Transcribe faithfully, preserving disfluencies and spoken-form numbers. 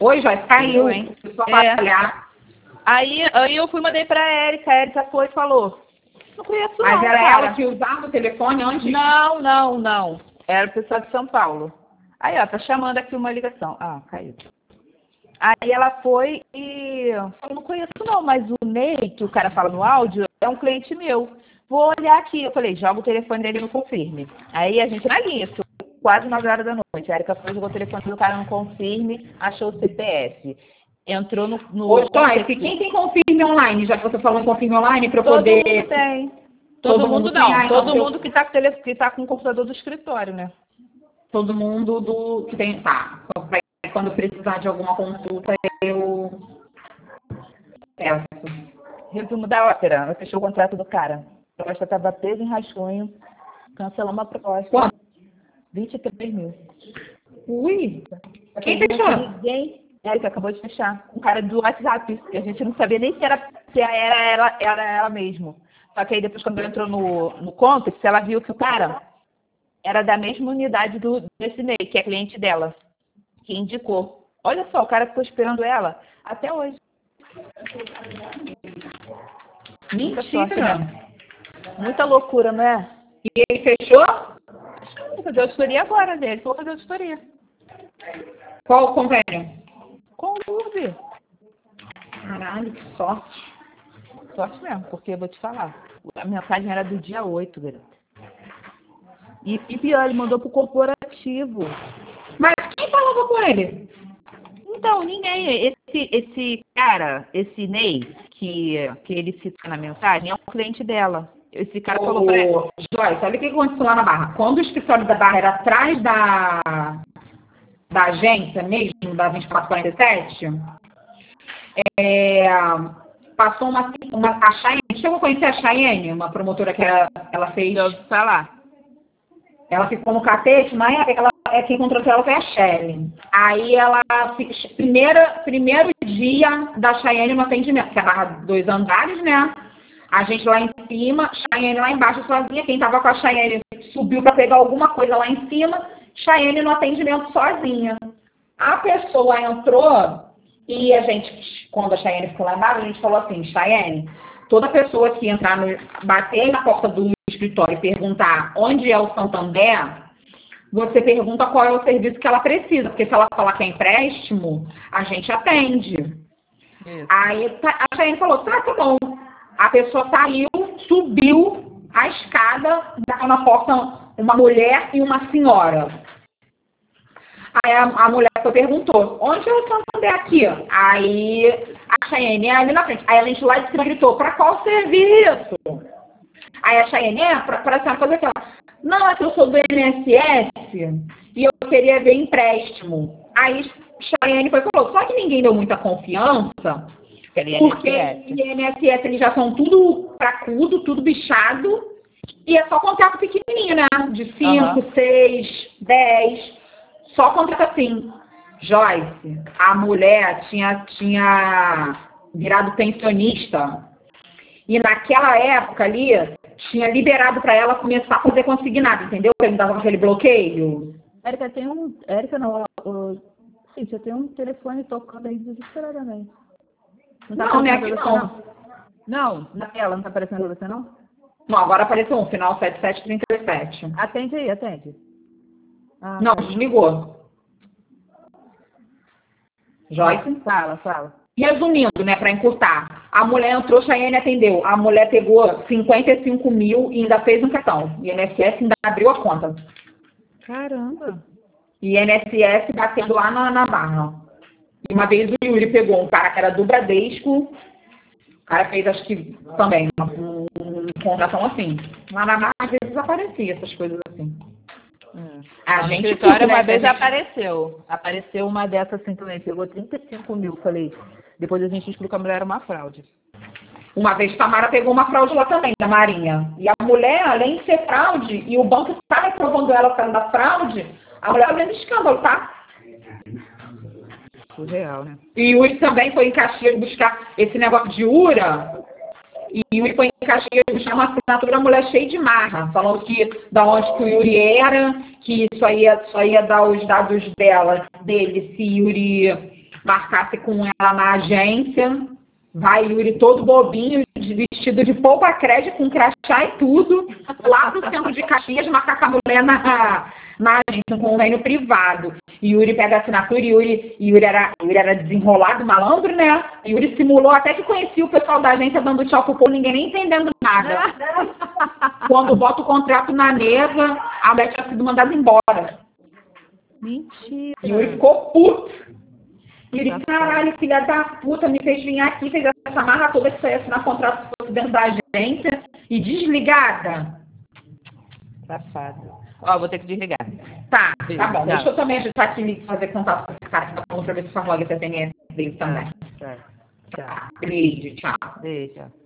Oi, Joyce, caiu, hein? É. Aí, aí eu fui mandei pra Érica, a Érica foi e falou. Não conheço não, Mas era cara. ela que usava o telefone antes? Não, não, não. Era o pessoal de São Paulo. Aí, ó, tá chamando aqui uma ligação. Ah, caiu. Aí ela foi e eu não conheço não, mas o Ney, que o cara fala no áudio, é um cliente meu. Vou olhar aqui. Eu falei, joga o telefone dele no confirme. Aí a gente na linha, quase nove horas da noite. A Erika foi, jogou o telefone do cara no confirme, achou o C P F. Entrou no... no Ô, Joyce, quem tem confirme online? Já que você falou em confirme online, para eu Todo poder... mundo tem. Todo, Todo mundo mundo não. tem? Ah, Todo então, mundo que tá, com tele... que tá com o computador do escritório, né? Todo mundo do que tem... Tá. Quando precisar de alguma consulta, eu peço. Resumo da ópera. Ela fechou o contrato do cara. A proposta estava presa em rascunho. Cancelou uma proposta. Quanto? vinte e três mil. Ui! Quem Não fechou? tinha ninguém. Érica acabou de fechar. Um cara do WhatsApp. Que a gente não sabia nem se era, se era, ela, era ela mesmo. Só que aí depois, quando ela entrou no, no Contact, ela viu que o cara era da mesma unidade do, desse Ney, que é cliente dela. Que indicou. Olha só, o cara ficou esperando ela até hoje. Muita sorte, Mentira! né? Muita loucura, não é? E ele fechou? Vou fazer auditoria agora dele. Vou fazer auditoria. Qual o convênio? Com o Urb. Caralho, que sorte. Sorte mesmo, porque eu vou te falar. A mensagem era do dia oito, garota. E, e pior, ele mandou pro corporativo. Mas quem falava com ele? Então, ninguém. Esse, esse cara, esse Ney, que, que ele cita na mensagem, é um cliente dela. Esse cara Ô, falou pra ela. Joyce, olha o que aconteceu lá na Barra. Quando o escritório da Barra era atrás da, da agência mesmo, da vinte e quatro quarenta e sete, é, passou uma, uma... A Cheyenne, chegou a conhecer a Cheyenne, uma promotora que era, ela fez... Eu ouvi falar. Ela ficou no catete, na época ela, é, quem contratou ela foi a Shelly. Aí ela, primeira, primeiro dia da Cheyenne no atendimento, que é a Barra dois andares, né? A gente lá em cima, Cheyenne lá embaixo sozinha. Quem tava com a Cheyenne subiu para pegar alguma coisa lá em cima, Cheyenne no atendimento sozinha. A pessoa entrou e a gente, quando a Cheyenne ficou lá embaixo, a gente falou assim, Cheyenne, toda pessoa que entrar no, bater na porta do escritório e perguntar onde é o Santander, você pergunta qual é o serviço que ela precisa, porque se ela falar que é empréstimo, a gente atende. Isso. Aí a Cheyenne falou, tá, tá bom. A pessoa saiu, subiu a escada, bateu na porta uma mulher e uma senhora. Aí a, a mulher perguntou, onde é o Santander aqui? Aí a Cheyenne é ali na frente. Aí a gente lá de cima gritou, para qual serviço? Aí a Cheyenne, é, para a senhora fazer aquela. Não, é que eu sou do I N S S e eu queria ver empréstimo. Aí Cheyenne foi e falou, só que ninguém deu muita confiança, porque o I N S S eles já são tudo cracudo, tudo bichado, e é só contrato pequenininho, né? De cinco, seis, dez, só contrato assim. Joyce, a mulher tinha, tinha virado pensionista, e naquela época ali, tinha liberado para ela começar a fazer consignado, entendeu? Ele dava aquele bloqueio. Érica, tem um... Érica não, o... Sim, você tem um telefone tocando aí desesperadamente. Não, tá não, não é aqui não. não. Não, na tela não tá aparecendo você, não? Não, agora apareceu um, final sete sete três sete. Atende aí, atende. Ah, não, desligou. Joyce? Fala, fala. Resumindo, né, para encurtar, a mulher entrou, Cheyenne atendeu. A mulher pegou cinquenta e cinco mil e ainda fez um cartão. E I N S S ainda abriu a conta. Caramba! E I N S S batendo lá na, na Barra. E uma vez o Yuri pegou um cara que era do Bradesco, o cara fez, acho que também, um, um contratão assim. Lá na Barra, às vezes aparecia essas coisas assim. Hum. A no gente escritório né, uma vez gente... apareceu. Apareceu uma dessas assim também. Pegou trinta e cinco mil, falei. Depois a gente explicou que a mulher era uma fraude. Uma vez Tamara pegou uma fraude lá também, da Marinha. E a mulher, além de ser fraude, e o banco estava reprovando ela por causa da fraude, a mulher fazendo escândalo, tá? Surreal, né? E o Yuri também foi em Caxias buscar esse negócio de U R A. E o Yuri foi em Caxias buscar uma assinatura, a mulher cheia de marra, falando que da onde que o Yuri era, que só ia, só ia dar os dados dela, dele, se Yuri marcasse com ela na agência. Vai Yuri todo bobinho, vestido de polpa crédito, com crachá e tudo, lá pro centro de Caxias, marcar com a mulher na, na agência, um convênio privado. Yuri pega a assinatura, e Yuri, Yuri, era, Yuri era desenrolado, malandro, né? Yuri simulou até que conhecia o pessoal da agência dando tchau pro povo, ninguém nem entendendo nada. Quando bota o contrato na mesa, a mulher tinha sido mandada embora. Mentira. Yuri ficou puto. E ele, caralho, filha da puta, me fez vir aqui, fez essa marra toda que só ia assinar contrato se fosse dentro da agência e desligada. Safado. Ó, vou ter que desligar. Tá, tá bom. Tchau. Deixa eu também ajudar aqui, fazer contato com esse cara que tá falando pra ver se faz logo esse S M S dele também. Tá. Tchau. Beijo, tchau. Beijo.